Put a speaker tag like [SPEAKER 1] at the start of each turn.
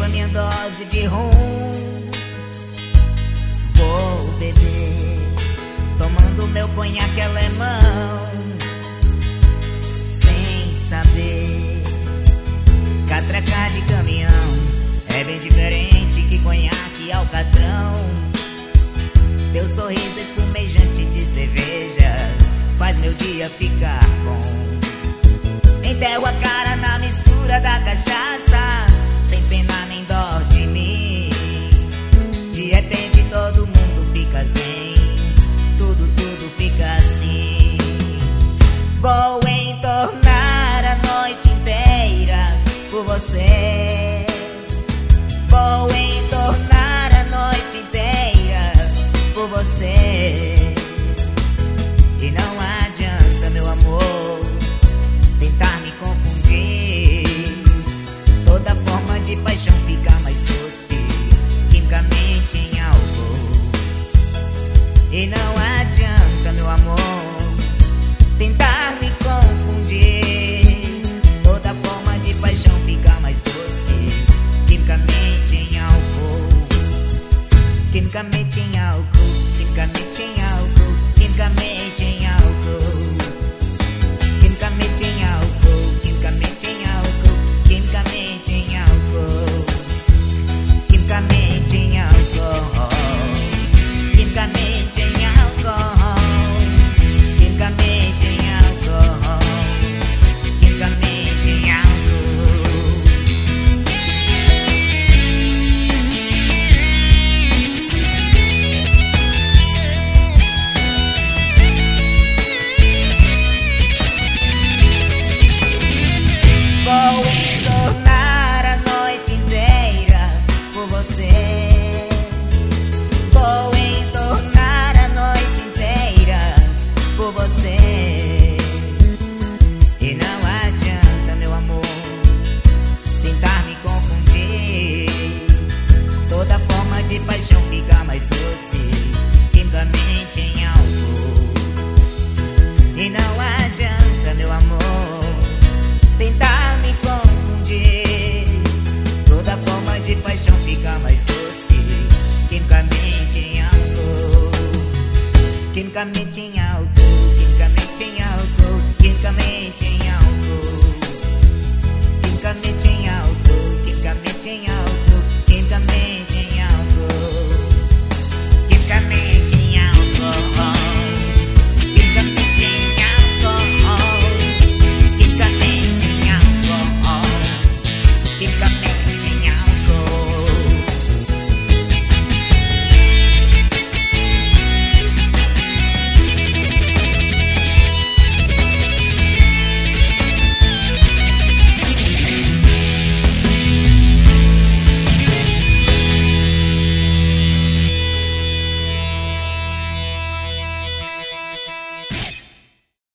[SPEAKER 1] a minha dose de rum. Vou beber, tomando meu conhaque alemão, sem saber que atracar de caminhão é bem diferente que conhaque alcatrão. Teu sorriso espumejante de cerveja faz meu dia ficar bom. Enterro a cara na mistura da cachaça, sem pena nem dó de mim. De repente todo mundo fica zen, tudo fica assim. Vou entornar a noite inteira por você. Vou entornar a noite inteira por você. E não adianta, meu amor, tentar me confundir. Toda forma de paixão fica mais doce quimicamente em álcool. E não adianta, meu amor, tentar me confundir. Toda forma de paixão fica mais doce quimicamente em álcool. Quimicamente em álcool, quimicamente em álcool, quimicamente em álcool. Quimicamente em álcool, quimicamente em álcool, quimicamente em álcool. Quimicamente em álcool, quimicamente em álcool, quimicamente em álcool, quimicamente em álcool. Vou entornar a noite inteira por você. Vou entornar a noite inteira por você. E não adianta, meu amor, tentar me confundir. Toda forma de paixão fica mais doce quimicamente em álcool. E não adianta, meu amor, tentar me confundir. Toda forma de paixão fica mais doce quimicamente em álcool. Quimicamente em álcool.